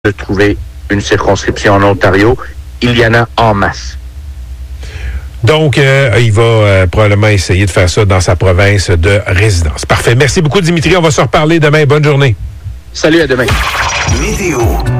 de trouver une circonscription en Ontario. Il y en a en masse. Donc, il va probablement essayer de faire ça dans sa province de résidence. Parfait. Merci beaucoup, Dimitri. On va se reparler demain. Bonne journée. Salut, à demain. Météo.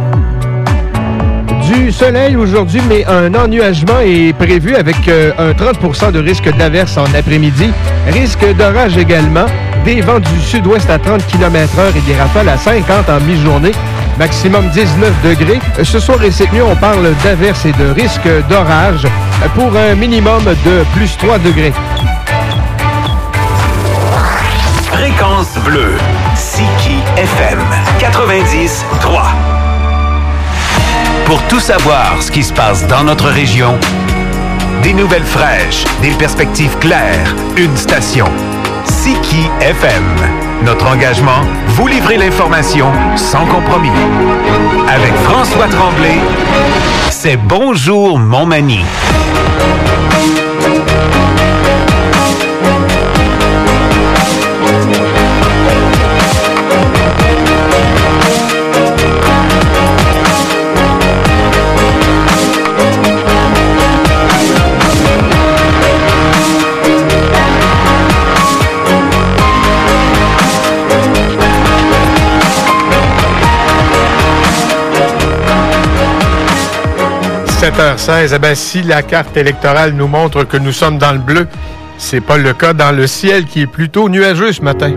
Du soleil aujourd'hui, mais un ennuagement est prévu avec un 30 de risque d'averse en après-midi. Risque d'orage également. Des vents du sud-ouest à 30 km/h et des rafales à 50 en mi-journée. Maximum 19 degrés. Ce soir et cette nuit, on parle d'averse et de risque d'orage pour un minimum de plus 3 degrés. Fréquence bleue. Siki FM 90.3. Pour tout savoir ce qui se passe dans notre région, des nouvelles fraîches, des perspectives claires, une station. Siki FM. Notre engagement, vous livrer l'information sans compromis. Avec François Tremblay, c'est Bonjour Montmagny. – 7h16, eh bien, si la carte électorale nous montre que nous sommes dans le bleu, c'est pas le cas dans le ciel qui est plutôt nuageux ce matin.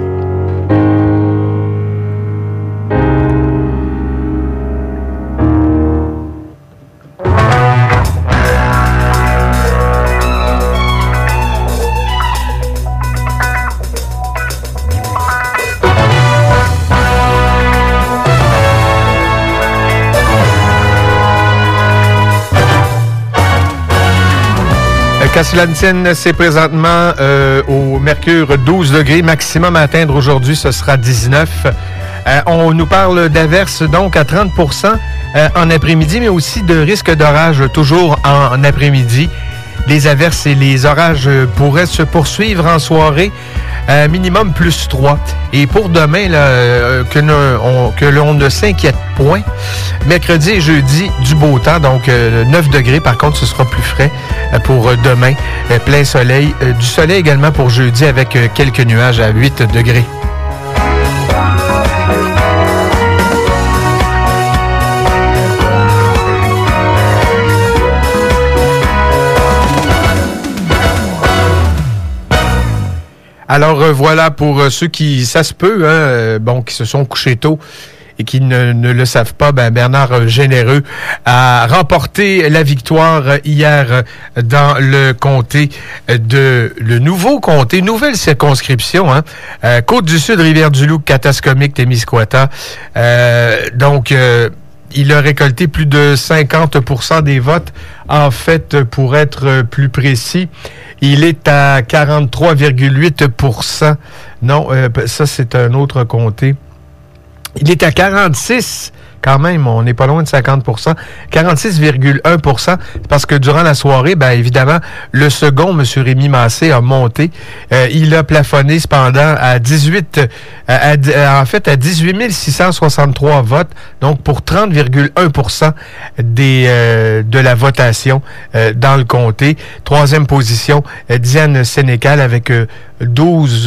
Qu'à cela ne tienne, c'est présentement au mercure 12 degrés. Maximum à atteindre aujourd'hui, ce sera 19. On nous parle d'averses donc à 30 en après-midi, mais aussi de risque d'orage toujours en après-midi. Les averses et les orages pourraient se poursuivre en soirée. Minimum plus 3. Et pour demain, là, que l'on ne s'inquiète point. Mercredi et jeudi, du beau temps, donc 9 degrés. Par contre, ce sera plus frais pour demain. Plein soleil. Du soleil également pour jeudi avec quelques nuages à 8 degrés. Alors voilà pour ceux qui, ça se peut, qui se sont couchés tôt et qui ne le savent pas, Bernard Généreux a remporté la victoire hier dans le comté le nouveau comté, nouvelle circonscription, Côte-du-Sud, Rivière-du-Loup, Katascomique, Témiscouata. Il a récolté plus de 50% des votes. En fait, pour être plus précis, il est à 43,8%. Non, ça, c'est un autre comté. Il est à 46%. Quand même, on n'est pas loin de 50%. 46,1%, parce que durant la soirée, évidemment, le second, M. Rémi Massé, a monté. Il a plafonné cependant à 18 663 votes, donc pour 30,1% de la votation dans le comté. Troisième position, Diane Sénécal avec 12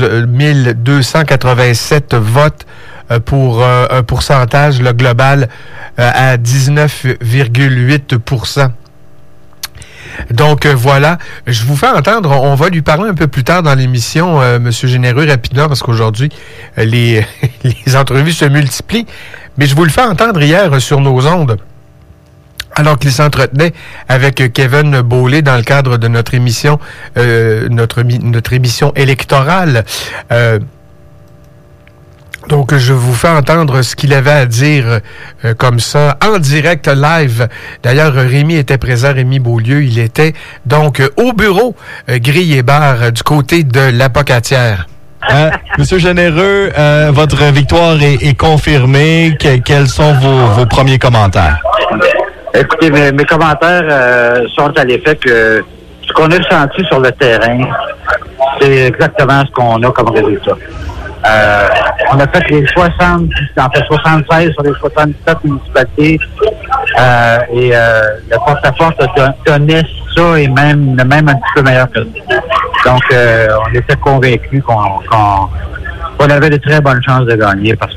287 votes. Pour un pourcentage global à 19,8%. Donc voilà, je vous fais entendre, on va lui parler un peu plus tard dans l'émission, M. Généreux, rapidement, parce qu'aujourd'hui, les entrevues se multiplient, mais je vous le fais entendre hier sur nos ondes, alors qu'il s'entretenait avec Kevin Beaulé dans le cadre de notre émission, notre émission électorale. Donc, je vous fais entendre ce qu'il avait à dire comme ça, en direct, live. D'ailleurs, Rémi était présent, Rémi Beaulieu. Il était donc au bureau Grille et Bar du côté de l'Apocatière. Monsieur Généreux, votre victoire est confirmée. Quels sont vos premiers commentaires? Écoutez, mes commentaires sont à l'effet que ce qu'on a ressenti sur le terrain, c'est exactement ce qu'on a comme résultat. On a fait les 76 sur les 77 municipalités. Et le porte-à-porte donnait ça et même un petit peu meilleur que ça. Donc, on était convaincus qu'on avait de très bonnes chances de gagner parce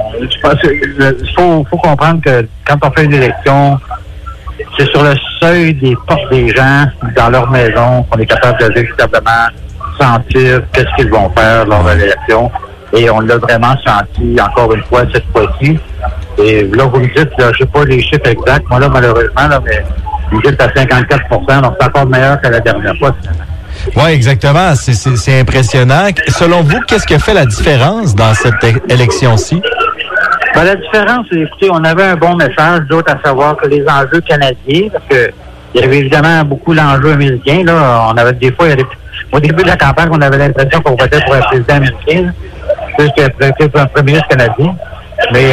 faut comprendre que quand on fait une élection, c'est sur le seuil des portes des gens dans leur maison qu'on est capable de véritablement sentir qu'est-ce qu'ils vont faire lors de l'élection. Et on l'a vraiment senti encore une fois cette fois-ci. Et là, vous me dites, là, je sais pas les chiffres exacts, moi là, malheureusement, là, mais vous me dites à 54 %, donc c'est encore meilleur que la dernière fois. Oui, exactement. C'est impressionnant. Selon vous, qu'est-ce qui a fait la différence dans cette élection-ci? Ben, la différence, écoutez, on avait un bon message, d'autres à savoir que les enjeux canadiens, parce que il y avait évidemment beaucoup l'enjeu américain, là. On avait des fois, au début de la campagne, on avait l'impression qu'on votait pour un président américain, plus qu'un premier ministre canadien. Mais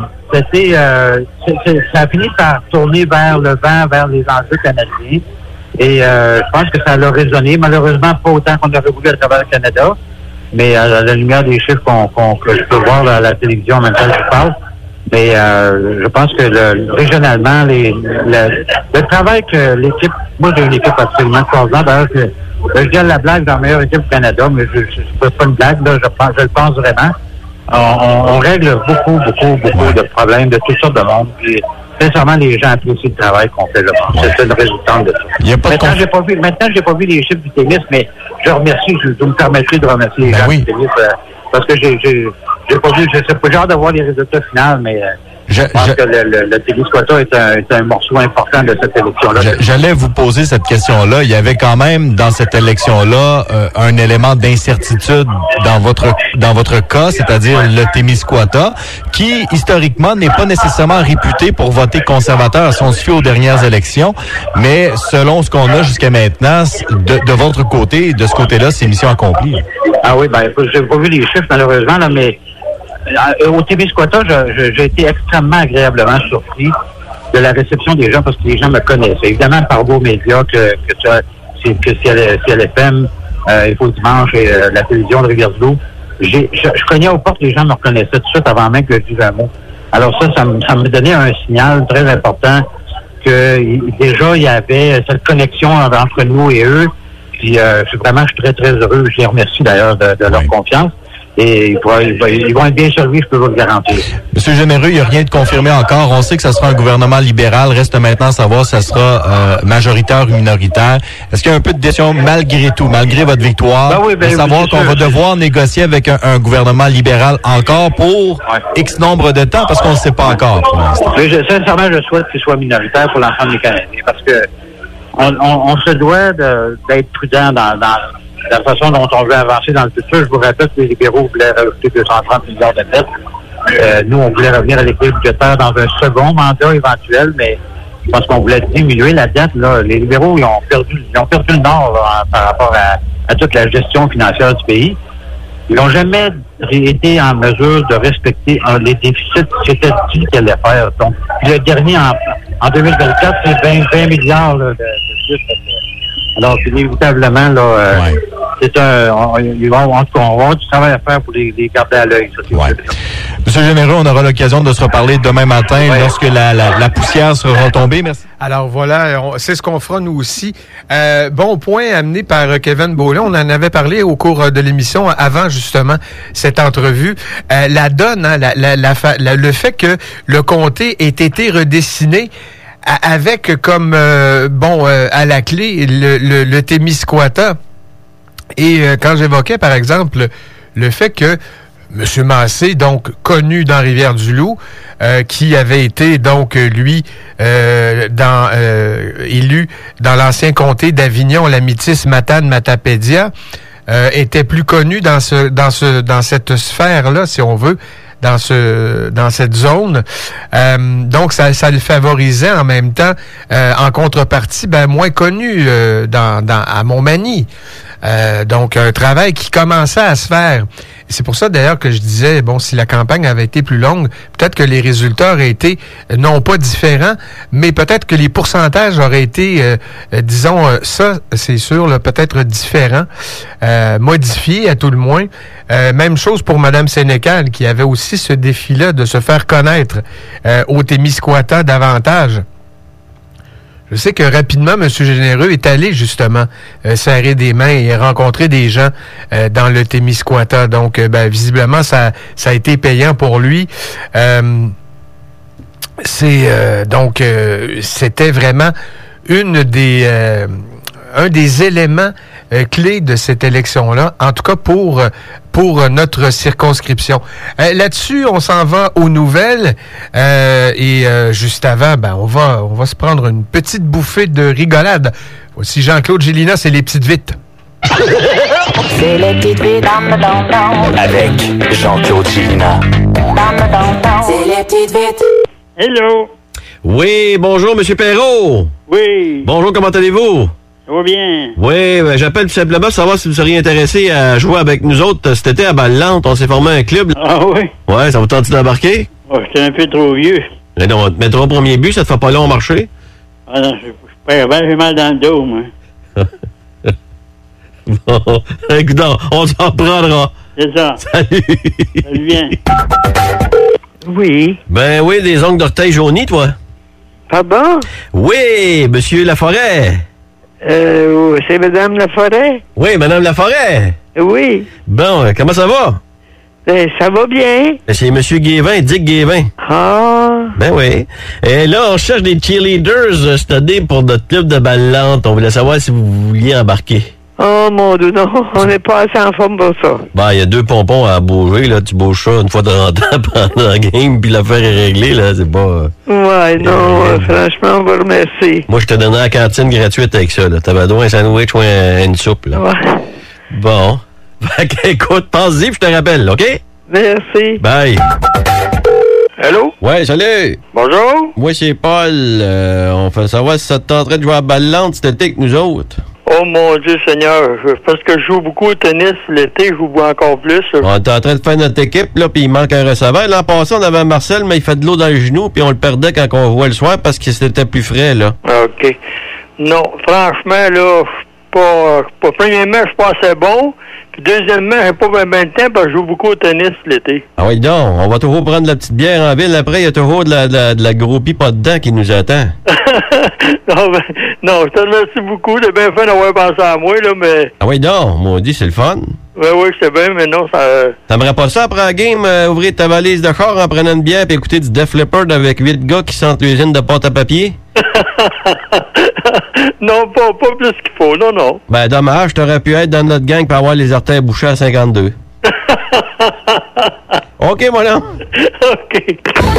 ça a fini par tourner vers le vent, vers les enjeux canadiens. Et je pense que ça l'a résonné. Malheureusement, pas autant qu'on aurait voulu à travers le Canada. Mais à la lumière des chiffres que je peux voir à la télévision en même temps que je parle. Mais je pense que régionalement, le travail que l'équipe... Moi, j'ai une équipe absolument extraordinaire. D'ailleurs, je dis la blague dans la meilleure équipe du Canada, mais je ne pas une blague, là, je le pense vraiment. On règle beaucoup de problèmes de toutes sortes de monde. Puis, sincèrement, les gens apprécient le travail qu'on fait là. C'est le résultat de ça. Maintenant, j'ai pas vu les chiffres du tennis, mais je remercie, vous me permettrez de remercier les gens du tennis, parce que j'ai pas vu, j'ai hâte de voir les résultats finaux, mais je pense que le Témiscouata est un morceau important de cette élection-là. J'allais vous poser cette question-là. Il y avait quand même dans cette élection-là un élément d'incertitude dans votre cas, c'est-à-dire le Témiscouata, qui historiquement n'est pas nécessairement réputé pour voter conservateur si on se fie aux dernières élections, mais selon ce qu'on a jusqu'à maintenant, de votre côté, de ce côté-là, c'est mission accomplie. Ah oui, ben j'ai pas vu les chiffres malheureusement, là, mais au Témiscouata, j'ai été extrêmement agréablement surpris de la réception des gens parce que les gens me connaissent. Évidemment, par vos médias que CLFM, il faut dimanche et la télévision de Rivière-du-Loup, je cognais aux portes, les gens me reconnaissaient tout de suite avant même que je dise un mot. Alors ça me donnait un signal très important que déjà il y avait cette connexion entre nous et eux. Puis je suis très, très heureux. Je les remercie d'ailleurs de leur confiance. Et ils vont être bien servis, je peux vous le garantir. Monsieur Généreux, il n'y a rien de confirmé encore. On sait que ça sera un gouvernement libéral. Reste maintenant à savoir si ça sera majoritaire ou minoritaire. Est-ce qu'il y a un peu de décision malgré tout, malgré votre victoire, de savoir qu'on va devoir négocier avec un gouvernement libéral encore pour X nombre de temps, parce qu'on ne sait pas encore pour l'instant. Mais sincèrement, je souhaite qu'il soit minoritaire pour l'ensemble des Canadiens, parce que on se doit d'être prudent dans la façon dont on veut avancer dans le futur. Je vous rappelle que les libéraux voulaient rajouter 230 milliards de dettes. Nous, on voulait revenir à l'équilibre budgétaire dans un second mandat éventuel, mais je pense qu'on voulait diminuer la dette. Là. Les libéraux, ils ont perdu le nord là, par rapport à toute la gestion financière du pays. Ils n'ont jamais été en mesure de respecter les déficits qui étaient dit qu'ils allaient faire. Donc, le dernier, en 2024, c'est 20 milliards là, de plus. Alors, inévitablement, là, c'est ils vont avoir du travail à faire pour les garder à l'œil. Monsieur Généreux, on aura l'occasion de se reparler demain matin lorsque la poussière sera retombée. Merci. Alors voilà, c'est ce qu'on fera nous aussi. Bon point amené par Kevin Beaulieu. On en avait parlé au cours de l'émission avant justement cette entrevue. La donne, hein, le fait que le comté ait été redessiné avec comme à la clé le Témiscouata. Et quand j'évoquais par exemple le fait que M. Massé, donc connu dans Rivière-du-Loup, qui avait été donc lui élu dans l'ancien comté d'Avignon, la Métis Matane Matapédia, était plus connu dans cette sphère-là, si on veut, dans cette zone. Donc ça le favorisait en même temps, en contrepartie, moins connu à Montmagny. Donc, un travail qui commençait à se faire. C'est pour ça, d'ailleurs, que je disais, bon, si la campagne avait été plus longue, peut-être que les résultats auraient été, non pas différents, mais peut-être que les pourcentages auraient été, disons, ça, c'est sûr, là, peut-être différents, modifiés à tout le moins. Même chose pour Mme Sénécal, qui avait aussi ce défi-là de se faire connaître au Témiscouata davantage. Je sais que rapidement, M. Généreux est allé justement serrer des mains et rencontrer des gens dans le Témiscouata. Donc, visiblement, ça a été payant pour lui. C'était vraiment un des éléments clés de cette élection-là, en tout cas pour notre circonscription. Là-dessus, on s'en va aux nouvelles et juste avant, on va se prendre une petite bouffée de rigolade. Voici Jean-Claude Gélina, c'est les petites vites. C'est les petites vites Avec Jean-Claude Gélina. C'est les petites vites. Hello. Oui, bonjour, M. Perrault. Oui. Bonjour, comment allez-vous? Ça va bien. Oui, j'appelle tout simplement pour savoir si vous seriez intéressé à jouer avec nous autres cet été à Balle-Lante. On s'est formé un club. Ah oui? Ouais, ça vous tente d'embarquer? Oh, j'étais un peu trop vieux. Mais non, on te mettra au premier but, ça te fait pas long marcher? Ah non, je perds bien, j'ai mal dans le dos, moi. Bon, écoute, on s'en prendra. C'est ça. Salut. Salut bien. Oui. Ben oui, des ongles d'orteil jaunis, toi. Pardon? Oui, Monsieur Laforêt. C'est Madame Laforêt? Oui, Madame Laforêt. Oui. Bon, comment ça va? Ça va bien. C'est Monsieur Guévin, Dick Guévin. Ah. Ben oui. Et là, on cherche des cheerleaders cette année pour notre club de Balle-Lante. On voulait savoir si vous vouliez embarquer. Oh mon Dieu, non, on n'est pas assez en forme pour ça. Ben, il y a 2 pompons à bouger, là. Tu bouges ça une fois de temps pendant la game, puis l'affaire est réglée, là. C'est pas... Ouais, non, franchement, on va remercier. Moi, je te donnerais la cantine gratuite avec ça, là. T'as besoin d'un sandwich ou une soupe, là. Ouais. Bon. Fait qu'écoute, pense-y, puis je te rappelle, OK? Merci. Bye. Allô? Ouais, salut. Bonjour. Moi, c'est Paul. On fait savoir si ça te tenterait de jouer à Balle-Lante cet été avec nous autres. Oh mon Dieu Seigneur, parce que je joue beaucoup au tennis l'été, je joue encore plus. On est en train de faire notre équipe, là, puis il manque un receveur. L'an passé, on avait Marcel, mais il fait de l'eau dans le genou, puis on le perdait quand on jouait le soir parce que c'était plus frais, là. OK. Non, franchement, là, pas premièrement, je suis pas assez bon. Puis deuxièmement, j'ai pas bien de temps parce que je joue beaucoup au tennis l'été. Ah oui, donc, on va toujours prendre la petite bière en ville. Après, il y a toujours de la groupie pas dedans qui nous attend. non, je te remercie beaucoup. C'est bien fait d'avoir pensé à moi, là, mais... Ah oui, donc, maudit, c'est le fun. Oui, c'est bien, mais non, ça... T'aimerais pas ça, après la game, ouvrir ta valise de char en prenant une bière puis écouter du Def Leppard avec 8 gars qui sentent l'usine de pâte à papier? Non, pas plus qu'il faut, non. Ben, dommage, t'aurais pu être dans notre gang pour avoir les orteils bouchés à 52. OK, mon homme. OK.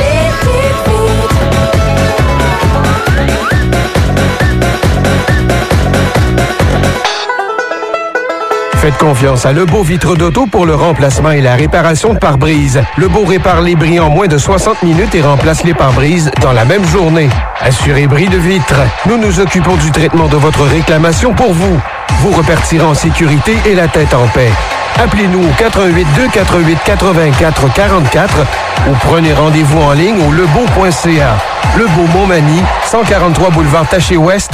Faites confiance à Lebeau Vitre d'Auto pour le remplacement et la réparation de pare-brise. Lebeau répare les bris en moins de 60 minutes et remplace les pare-brises dans la même journée. Assurez bris de vitre. Nous nous occupons du traitement de votre réclamation pour vous. Vous repartirez en sécurité et la tête en paix. Appelez-nous au 418-248-8444 ou prenez rendez-vous en ligne au lebeau.ca. Lebeau Montmagny, 143 boulevard Taché-Ouest.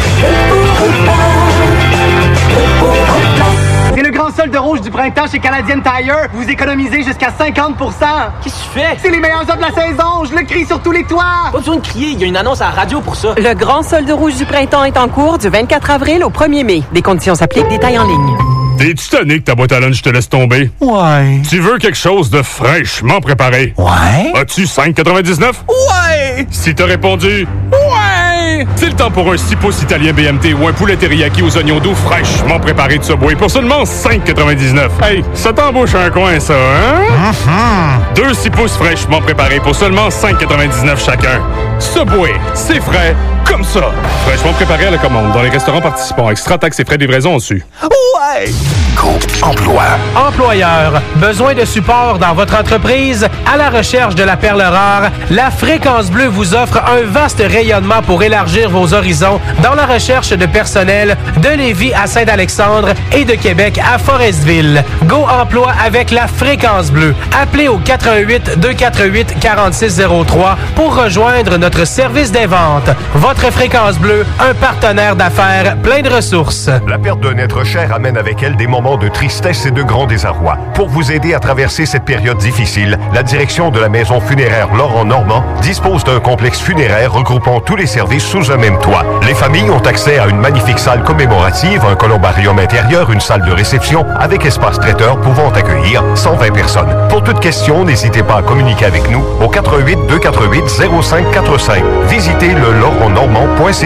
C'est le grand solde rouge du printemps chez Canadian Tire. Vous économisez jusqu'à 50 %. Qu'est-ce que tu fais? C'est les meilleurs offres de la saison. Je le crie sur tous les toits. Pas besoin de crier. Il y a une annonce à la radio pour ça. Le grand solde rouge du printemps est en cours du 24 avril au 1er mai. Des conditions s'appliquent, détails en ligne. T'es-tu tanné que ta boîte à lunch te laisse tomber? Ouais. Tu veux quelque chose de fraîchement préparé? Ouais. As-tu 5,99? Ouais. Si t'as répondu... Ouais. C'est le temps pour un 6 pouces italien BMT ou un poulet teriyaki aux oignons doux fraîchement préparé de Subway pour seulement 5,99. Hey, ça t'embauche un coin, ça, hein? Mm-hmm. 2 6 pouces fraîchement préparés pour seulement 5,99 chacun. Subway, c'est frais comme ça. Fraîchement préparé à la commande dans les restaurants participants. Extra taxes et frais de livraison en dessus. Ouais. Go Emploi. Employeur, besoin de support dans votre entreprise? À la recherche de la perle rare, la Fréquence Bleue vous offre un vaste rayonnement pour élargir vos horizons dans la recherche de personnel de Lévis à Saint-Alexandre et de Québec à Forestville. Go Emploi avec la Fréquence Bleue. Appelez au 88 248 4603 pour rejoindre notre service des ventes. Votre Fréquence Bleue, un partenaire d'affaires plein de ressources. La perte d'un être cher amène avec elle des moments de tristesse et de grand désarroi. Pour vous aider à traverser cette période difficile, la direction de la maison funéraire Laurent Normand dispose d'un complexe funéraire regroupant tous les services sous un même toit. Les familles ont accès à une magnifique salle commémorative, un columbarium intérieur, une salle de réception avec espace traiteur pouvant accueillir 120 personnes. Pour toute question, n'hésitez pas à communiquer avec nous au 88 248 0545. Visitez le laurentnormand.ca.